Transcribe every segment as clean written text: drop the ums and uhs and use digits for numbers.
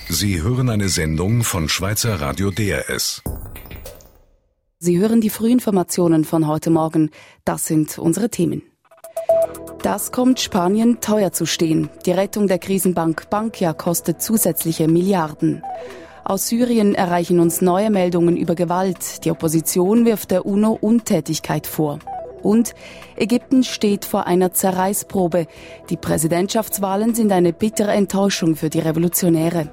Sie hören eine Sendung von Schweizer Radio DRS. Sie hören die Frühinformationen von heute Morgen. Das sind unsere Themen. Das kommt Spanien teuer zu stehen. Die Rettung der Krisenbank Bankia kostet zusätzliche Milliarden. Aus Syrien erreichen uns neue Meldungen über Gewalt. Die Opposition wirft der UNO Untätigkeit vor. Und Ägypten steht vor einer Zerreißprobe. Die Präsidentschaftswahlen sind eine bittere Enttäuschung für die Revolutionäre.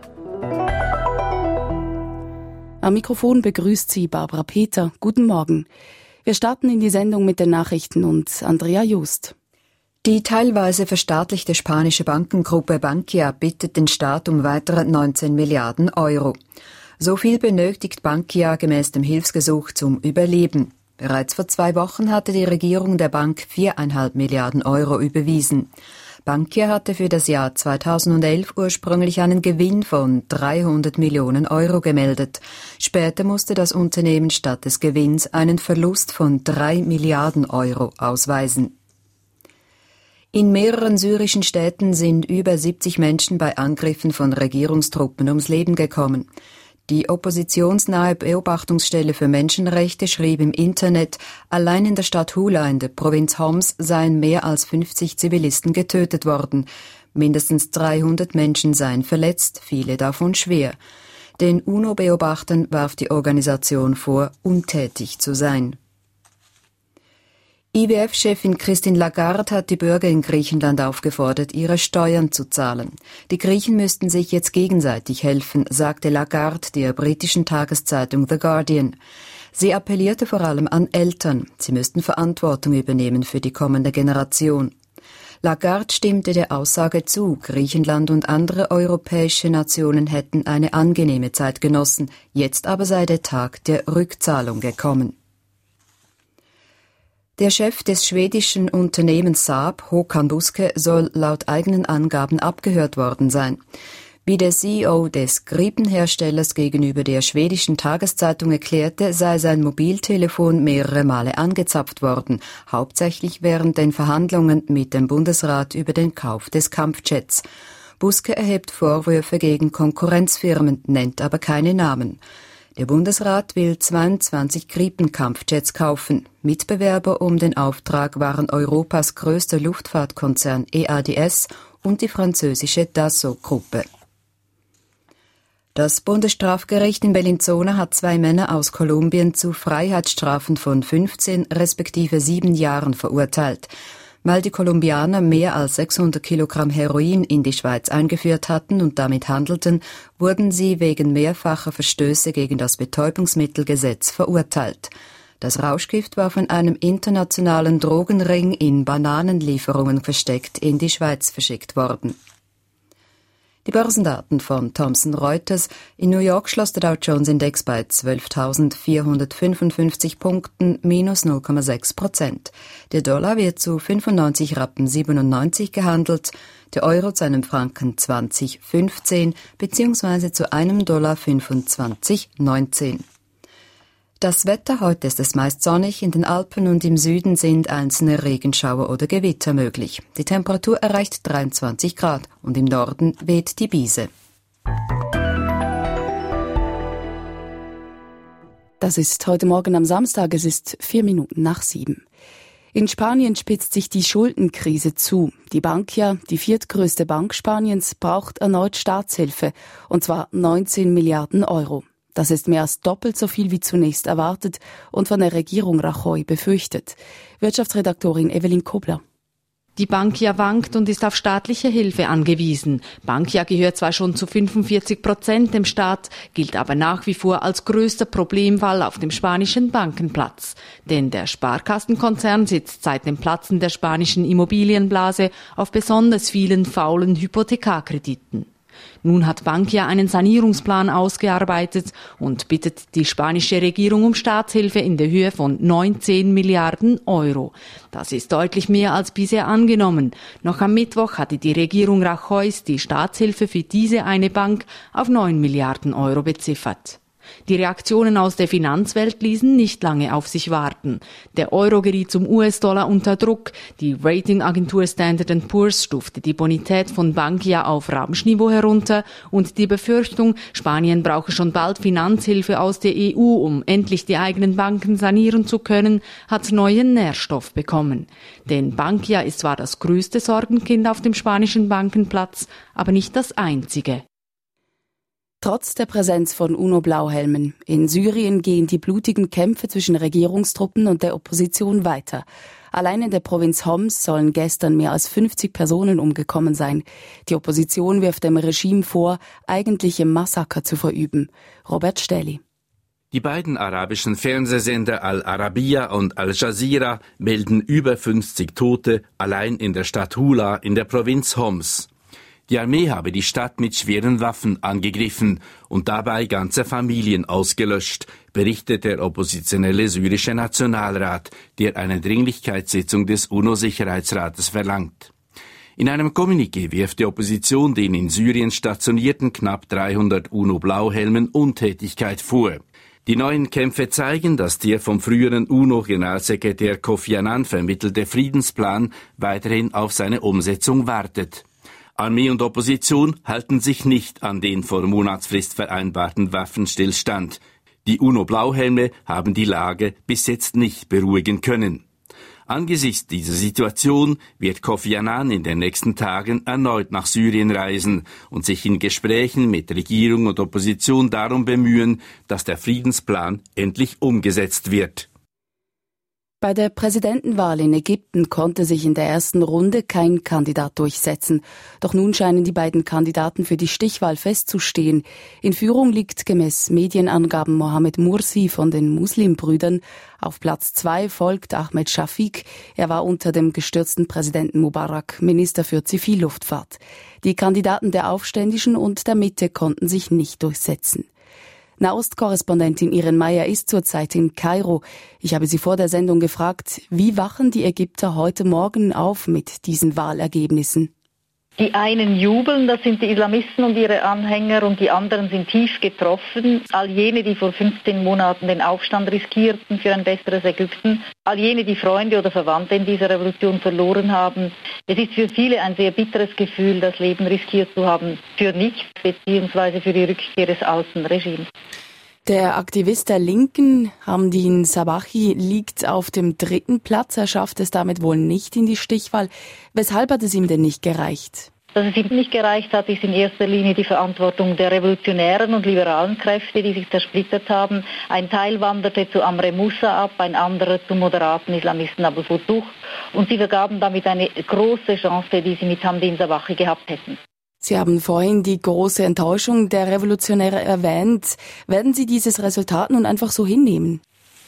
Am Mikrofon begrüßt Sie Barbara Peter. Guten Morgen. Wir starten in die Sendung mit den Nachrichten und Andrea Just. Die teilweise verstaatlichte spanische Bankengruppe Bankia bittet den Staat um weitere 19 Milliarden Euro. So viel benötigt Bankia gemäß dem Hilfsgesuch zum Überleben. Bereits vor 2 Wochen hatte die Regierung der Bank 4,5 Milliarden Euro überwiesen. Bankia hatte für das Jahr 2011 ursprünglich einen Gewinn von 300 Millionen Euro gemeldet. Später musste das Unternehmen statt des Gewinns einen Verlust von 3 Milliarden Euro ausweisen. In mehreren syrischen Städten sind über 70 Menschen bei Angriffen von Regierungstruppen ums Leben gekommen. Die oppositionsnahe Beobachtungsstelle für Menschenrechte schrieb im Internet, allein in der Stadt Hula in der Provinz Homs seien mehr als 50 Zivilisten getötet worden. Mindestens 300 Menschen seien verletzt, viele davon schwer. Den UNO-Beobachtern warf die Organisation vor, untätig zu sein. IWF-Chefin Christine Lagarde hat die Bürger in Griechenland aufgefordert, ihre Steuern zu zahlen. Die Griechen müssten sich jetzt gegenseitig helfen, sagte Lagarde der britischen Tageszeitung The Guardian. Sie appellierte vor allem an Eltern. Sie müssten Verantwortung übernehmen für die kommende Generation. Lagarde stimmte der Aussage zu, Griechenland und andere europäische Nationen hätten eine angenehme Zeit genossen. Jetzt aber sei der Tag der Rückzahlung gekommen. Der Chef des schwedischen Unternehmens Saab, Håkan Buske, soll laut eigenen Angaben abgehört worden sein. Wie der CEO des Gripenherstellers gegenüber der schwedischen Tageszeitung erklärte, sei sein Mobiltelefon mehrere Male angezapft worden, hauptsächlich während den Verhandlungen mit dem Bundesrat über den Kauf des Kampfjets. Buske erhebt Vorwürfe gegen Konkurrenzfirmen, nennt aber keine Namen. Der Bundesrat will 22 Gripen-Kampfjets kaufen. Mitbewerber um den Auftrag waren Europas größter Luftfahrtkonzern EADS und die französische Dassault-Gruppe. Das Bundesstrafgericht in Bellinzona hat 2 Männer aus Kolumbien zu Freiheitsstrafen von 15 respektive 7 Jahren verurteilt. Weil die Kolumbianer mehr als 600 Kilogramm Heroin in die Schweiz eingeführt hatten und damit handelten, wurden sie wegen mehrfacher Verstöße gegen das Betäubungsmittelgesetz verurteilt. Das Rauschgift war von einem internationalen Drogenring in Bananenlieferungen versteckt in die Schweiz verschickt worden. Die Börsendaten von Thomson Reuters. In New York schloss der Dow Jones Index bei 12.455 Punkten, minus 0,6%. Der Dollar wird zu 95,97 Rappen gehandelt, der Euro zu einem Franken 20,15 bzw. zu einem Dollar 25,19. Das Wetter: heute ist es meist sonnig, in den Alpen und im Süden sind einzelne Regenschauer oder Gewitter möglich. Die Temperatur erreicht 23 Grad und im Norden weht die Brise. Das ist heute Morgen am Samstag, es ist 4 Minuten nach 7. In Spanien spitzt sich die Schuldenkrise zu. Die Bankia, die viertgrößte Bank Spaniens, braucht erneut Staatshilfe, und zwar 19 Milliarden Euro. Das ist mehr als doppelt so viel wie zunächst erwartet und von der Regierung Rajoy befürchtet. Wirtschaftsredaktorin Evelyn Kobler. Die Bankia wankt und ist auf staatliche Hilfe angewiesen. Bankia gehört zwar schon zu 45% dem Staat, gilt aber nach wie vor als größter Problemfall auf dem spanischen Bankenplatz. Denn der Sparkassenkonzern sitzt seit dem Platzen der spanischen Immobilienblase auf besonders vielen faulen Hypothekarkrediten. Nun hat Bankia einen Sanierungsplan ausgearbeitet und bittet die spanische Regierung um Staatshilfe in der Höhe von 19 Milliarden Euro. Das ist deutlich mehr als bisher angenommen. Noch am Mittwoch hatte die Regierung Rajoys die Staatshilfe für diese eine Bank auf 9 Milliarden Euro beziffert. Die Reaktionen aus der Finanzwelt ließen nicht lange auf sich warten. Der Euro geriet zum US-Dollar unter Druck. Die Ratingagentur Standard & Poor's stufte die Bonität von Bankia auf Ramschniveau herunter und die Befürchtung, Spanien brauche schon bald Finanzhilfe aus der EU, um endlich die eigenen Banken sanieren zu können, hat neuen Nährstoff bekommen. Denn Bankia ist zwar das größte Sorgenkind auf dem spanischen Bankenplatz, aber nicht das einzige. Trotz der Präsenz von UNO-Blauhelmen in Syrien gehen die blutigen Kämpfe zwischen Regierungstruppen und der Opposition weiter. Allein in der Provinz Homs sollen gestern mehr als 50 Personen umgekommen sein. Die Opposition wirft dem Regime vor, eigentliche Massaker zu verüben. Robert Stähli. Die beiden arabischen Fernsehsender Al Arabiya und Al Jazeera melden über 50 Tote allein in der Stadt Hula in der Provinz Homs. Die Armee habe die Stadt mit schweren Waffen angegriffen und dabei ganze Familien ausgelöscht, berichtet der oppositionelle syrische Nationalrat, der eine Dringlichkeitssitzung des UNO-Sicherheitsrates verlangt. In einem Kommuniqué wirft die Opposition den in Syrien stationierten knapp 300 UNO-Blauhelmen Untätigkeit vor. Die neuen Kämpfe zeigen, dass der vom früheren UNO-Generalsekretär Kofi Annan vermittelte Friedensplan weiterhin auf seine Umsetzung wartet. Armee und Opposition halten sich nicht an den vor Monatsfrist vereinbarten Waffenstillstand. Die UNO-Blauhelme haben die Lage bis jetzt nicht beruhigen können. Angesichts dieser Situation wird Kofi Annan in den nächsten Tagen erneut nach Syrien reisen und sich in Gesprächen mit Regierung und Opposition darum bemühen, dass der Friedensplan endlich umgesetzt wird. Bei der Präsidentenwahl in Ägypten konnte sich in der ersten Runde kein Kandidat durchsetzen. Doch nun scheinen die beiden Kandidaten für die Stichwahl festzustehen. In Führung liegt gemäß Medienangaben Mohamed Mursi von den Muslimbrüdern. Auf Platz 2 folgt Ahmed Shafik. Er war unter dem gestürzten Präsidenten Mubarak Minister für Zivilluftfahrt. Die Kandidaten der Aufständischen und der Mitte konnten sich nicht durchsetzen. Nahostkorrespondentin Irene Meyer ist zurzeit in Kairo. Ich habe sie vor der Sendung gefragt, wie wachen die Ägypter heute Morgen auf mit diesen Wahlergebnissen? Die einen jubeln, das sind die Islamisten und ihre Anhänger, und die anderen sind tief getroffen. All jene, die vor 15 Monaten den Aufstand riskierten für ein besseres Ägypten, all jene, die Freunde oder Verwandte in dieser Revolution verloren haben. Es ist für viele ein sehr bitteres Gefühl, das Leben riskiert zu haben für nichts, beziehungsweise für die Rückkehr des alten Regimes. Der Aktivist der Linken, Hamdin Sabahi, liegt auf dem 3. Platz. Er schafft es damit wohl nicht in die Stichwahl. Weshalb hat es ihm denn nicht gereicht? Dass es ihm nicht gereicht hat, ist in erster Linie die Verantwortung der revolutionären und liberalen Kräfte, die sich zersplittert haben. Ein Teil wanderte zu Amr Moussa ab, ein anderer zum moderaten Islamisten Abdel Fattah. Und sie vergaben damit eine große Chance, die sie mit Hamdin Sabahi gehabt hätten. Sie haben vorhin die große Enttäuschung der Revolutionäre erwähnt. Werden Sie dieses Resultat nun einfach so hinnehmen?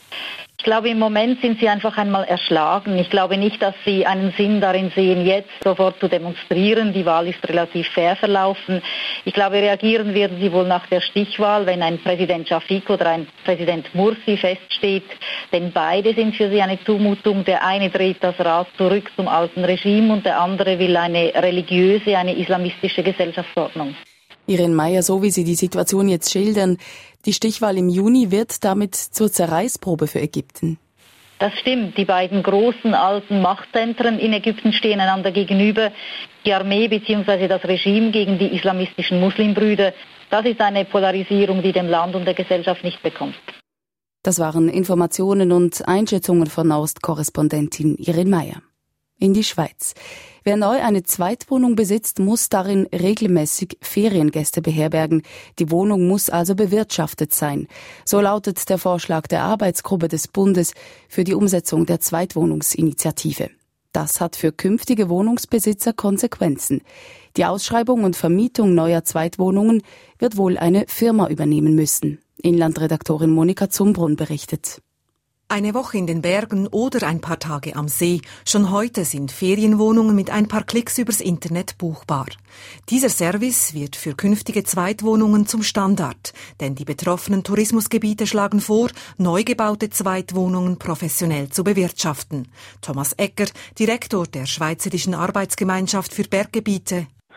Ich glaube, im Moment sind sie einfach einmal erschlagen. Ich glaube nicht, dass sie einen Sinn darin sehen, jetzt sofort zu demonstrieren. Die Wahl ist relativ fair verlaufen. Ich glaube, reagieren werden sie wohl nach der Stichwahl, wenn ein Präsident Shafik oder ein Präsident Mursi feststeht. Denn beide sind für sie eine Zumutung. Der eine dreht das Rad zurück zum alten Regime und der andere will eine religiöse, eine islamistische Gesellschaftsordnung. Irene Meyer, so wie Sie die Situation jetzt schildern, die Stichwahl im Juni wird damit zur Zerreißprobe für Ägypten. Das stimmt. Die beiden großen alten Machtzentren in Ägypten stehen einander gegenüber. Die Armee bzw. das Regime gegen die islamistischen Muslimbrüder. Das ist eine Polarisierung, die dem Land und der Gesellschaft nicht bekommt. Das waren Informationen und Einschätzungen von Nahostkorrespondentin Irene Meyer. In die Schweiz. Wer neu eine Zweitwohnung besitzt, muss darin regelmäßig Feriengäste beherbergen. Die Wohnung muss also bewirtschaftet sein. So lautet der Vorschlag der Arbeitsgruppe des Bundes für die Umsetzung der Zweitwohnungsinitiative. Das hat für künftige Wohnungsbesitzer Konsequenzen. Die Ausschreibung und Vermietung neuer Zweitwohnungen wird wohl eine Firma übernehmen müssen. Inlandredaktorin Monika Zumbrunn berichtet. Eine Woche in den Bergen oder ein paar Tage am See. Schon heute sind Ferienwohnungen mit ein paar Klicks übers Internet buchbar. Dieser Service wird für künftige Zweitwohnungen zum Standard, denn die betroffenen Tourismusgebiete schlagen vor, neu gebaute Zweitwohnungen professionell zu bewirtschaften. Thomas Egger, Direktor der Schweizerischen Arbeitsgemeinschaft für Berggebiete.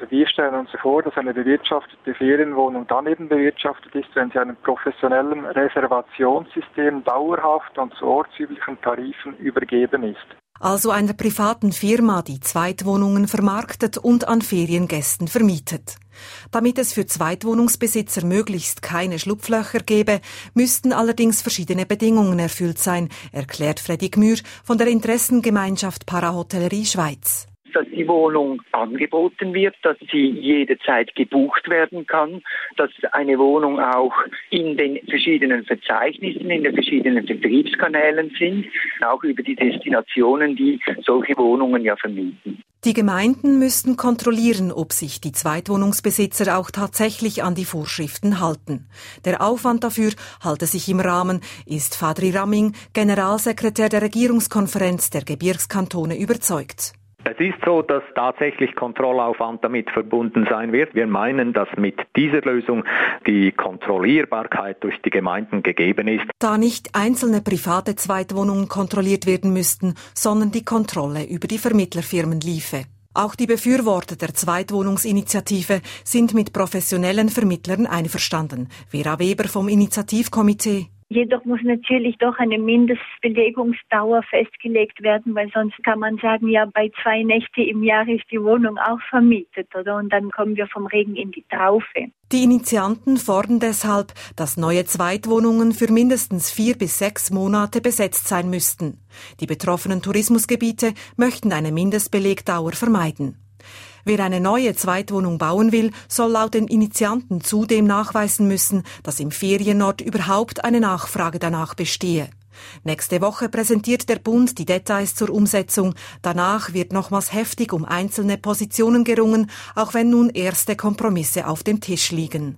Also wir stellen uns vor, dass eine bewirtschaftete Ferienwohnung dann eben bewirtschaftet ist, wenn sie einem professionellen Reservationssystem dauerhaft und zu ortsüblichen Tarifen übergeben ist. Also einer privaten Firma, die Zweitwohnungen vermarktet und an Feriengästen vermietet. Damit es für Zweitwohnungsbesitzer möglichst keine Schlupflöcher gäbe, müssten allerdings verschiedene Bedingungen erfüllt sein, erklärt Freddy Gmür von der Interessengemeinschaft Parahotellerie Schweiz. Dass die Wohnung angeboten wird, dass sie jederzeit gebucht werden kann, dass eine Wohnung auch in den verschiedenen Verzeichnissen, in den verschiedenen Vertriebskanälen sind, auch über die Destinationen, die solche Wohnungen ja vermieten. Die Gemeinden müssten kontrollieren, ob sich die Zweitwohnungsbesitzer auch tatsächlich an die Vorschriften halten. Der Aufwand dafür halte sich im Rahmen, ist Fadri Ramming, Generalsekretär der Regierungskonferenz der Gebirgskantone, überzeugt. Es ist so, dass tatsächlich Kontrollaufwand damit verbunden sein wird. Wir meinen, dass mit dieser Lösung die Kontrollierbarkeit durch die Gemeinden gegeben ist. Da nicht einzelne private Zweitwohnungen kontrolliert werden müssten, sondern die Kontrolle über die Vermittlerfirmen liefe. Auch die Befürworter der Zweitwohnungsinitiative sind mit professionellen Vermittlern einverstanden. Vera Weber vom Initiativkomitee. Jedoch muss natürlich doch eine Mindestbelegungsdauer festgelegt werden, weil sonst kann man sagen, ja, bei 2 Nächte im Jahr ist die Wohnung auch vermietet, oder? Und dann kommen wir vom Regen in die Traufe. Die Initianten fordern deshalb, dass neue Zweitwohnungen für mindestens 4 bis 6 Monate besetzt sein müssten. Die betroffenen Tourismusgebiete möchten eine Mindestbelegdauer vermeiden. Wer eine neue Zweitwohnung bauen will, soll laut den Initianten zudem nachweisen müssen, dass im Ferienort überhaupt eine Nachfrage danach bestehe. Nächste Woche präsentiert der Bund die Details zur Umsetzung. Danach wird nochmals heftig um einzelne Positionen gerungen, auch wenn nun erste Kompromisse auf dem Tisch liegen.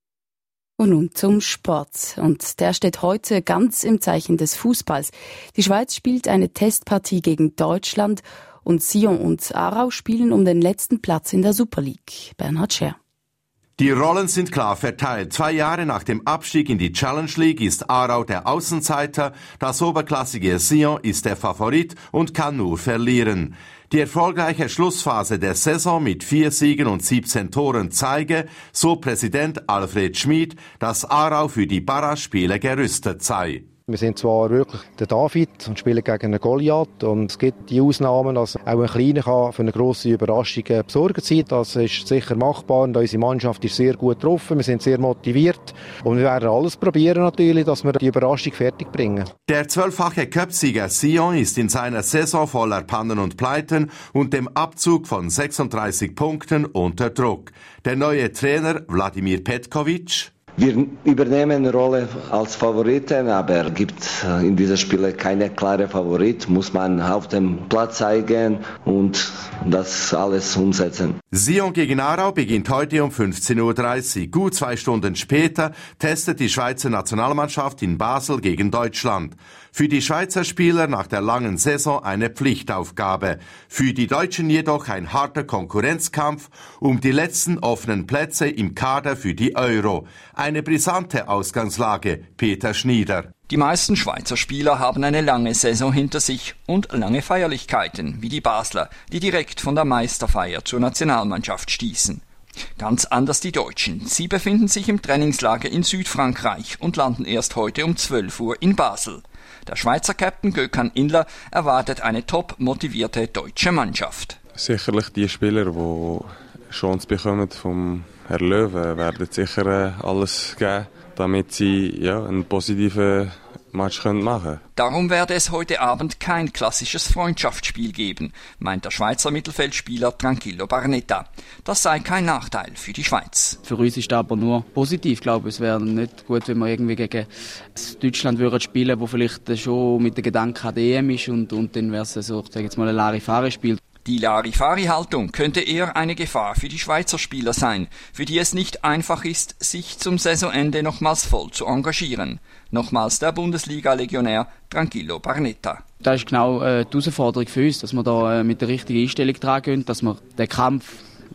Und nun zum Sport. Und der steht heute ganz im Zeichen des Fußballs. Die Schweiz spielt eine Testpartie gegen Deutschland und Sion und Aarau spielen um den letzten Platz in der Super League. Bernhard Scher. Die Rollen sind klar verteilt. 2 Jahre nach dem Abstieg in die Challenge League ist Aarau der Außenseiter, das oberklassige Sion ist der Favorit und kann nur verlieren. Die erfolgreiche Schlussphase der Saison mit 4 Siegen und 17 Toren zeige, so Präsident Alfred Schmid, dass Aarau für die Barrage-Spiele gerüstet sei. Wir sind zwar wirklich der David und spielen gegen einen Goliath und es gibt die Ausnahmen, dass auch ein Kleiner kann für eine grosse Überraschung besorgt sein. Das ist sicher machbar und unsere Mannschaft ist sehr gut getroffen. Wir sind sehr motiviert und wir werden alles probieren natürlich, dass wir die Überraschung fertig bringen. Der 12-fache Cupsieger Sion ist in seiner Saison voller Pannen und Pleiten und dem Abzug von 36 Punkten unter Druck. Der neue Trainer Wladimir Petkovic: Wir übernehmen eine Rolle als Favoriten, aber gibt in diesem Spiel keine klare Favorit, muss man auf dem Platz zeigen und das alles umsetzen. Sion gegen Aarau beginnt heute um 15:30 Uhr. Gut 2 Stunden später testet die Schweizer Nationalmannschaft in Basel gegen Deutschland. Für die Schweizer Spieler nach der langen Saison eine Pflichtaufgabe. Für die Deutschen jedoch ein harter Konkurrenzkampf um die letzten offenen Plätze im Kader für die Euro. Eine brisante Ausgangslage, Peter Schnieder. Die meisten Schweizer Spieler haben eine lange Saison hinter sich und lange Feierlichkeiten, wie die Basler, die direkt von der Meisterfeier zur Nationalmannschaft stießen. Ganz anders die Deutschen. Sie befinden sich im Trainingslager in Südfrankreich und landen erst heute um 12 Uhr in Basel. Der Schweizer Captain Gökhan Inler erwartet eine top motivierte deutsche Mannschaft. Sicherlich die Spieler, die Chance bekommen vom Herrn Löwe, werden sicher alles geben, damit sie einen positiven Match machen können. Darum werde es heute Abend kein klassisches Freundschaftsspiel geben, meint der Schweizer Mittelfeldspieler Tranquillo Barnetta. Das sei kein Nachteil für die Schweiz. Für uns ist aber nur positiv. Ich glaube, es wäre nicht gut, wenn wir irgendwie gegen Deutschland spielen, wo vielleicht schon mit dem Gedanken an die EM ist und dann wäre es so, ich sage jetzt mal, ein Larifari-Spiel. Die Larifari-Haltung könnte eher eine Gefahr für die Schweizer Spieler sein, für die es nicht einfach ist, sich zum Saisonende nochmals voll zu engagieren. Nochmals der Bundesliga-Legionär Tranquillo Barnetta. Das ist genau die Herausforderung für uns, dass wir da mit der richtigen Einstellung dran gehen, dass wir den Kampf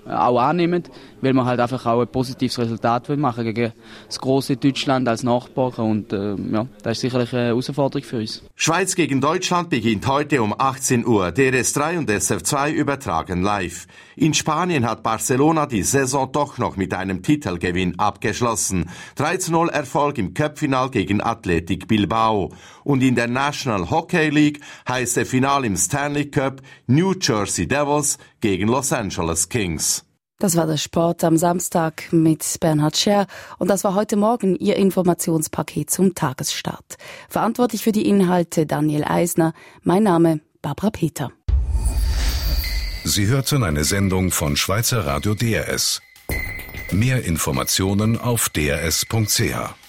auch annehmen, weil wir halt einfach auch ein positives Resultat machen gegen das große Deutschland als Nachbar und das ist sicherlich eine Herausforderung für uns. Schweiz gegen Deutschland beginnt heute um 18 Uhr. DRS3 und SF2 übertragen live. In Spanien hat Barcelona die Saison doch noch mit einem Titelgewinn abgeschlossen. 3:0 Erfolg im Cup-Final gegen Athletic Bilbao. Und in der National Hockey League heißt der Final im Stanley Cup New Jersey Devils gegen Los Angeles Kings. Das war der Sport am Samstag mit Bernhard Scher und das war heute Morgen Ihr Informationspaket zum Tagesstart. Verantwortlich für die Inhalte Daniel Eisner, mein Name Barbara Peter. Sie hörten eine Sendung von Schweizer Radio DRS. Mehr Informationen auf drs.ch.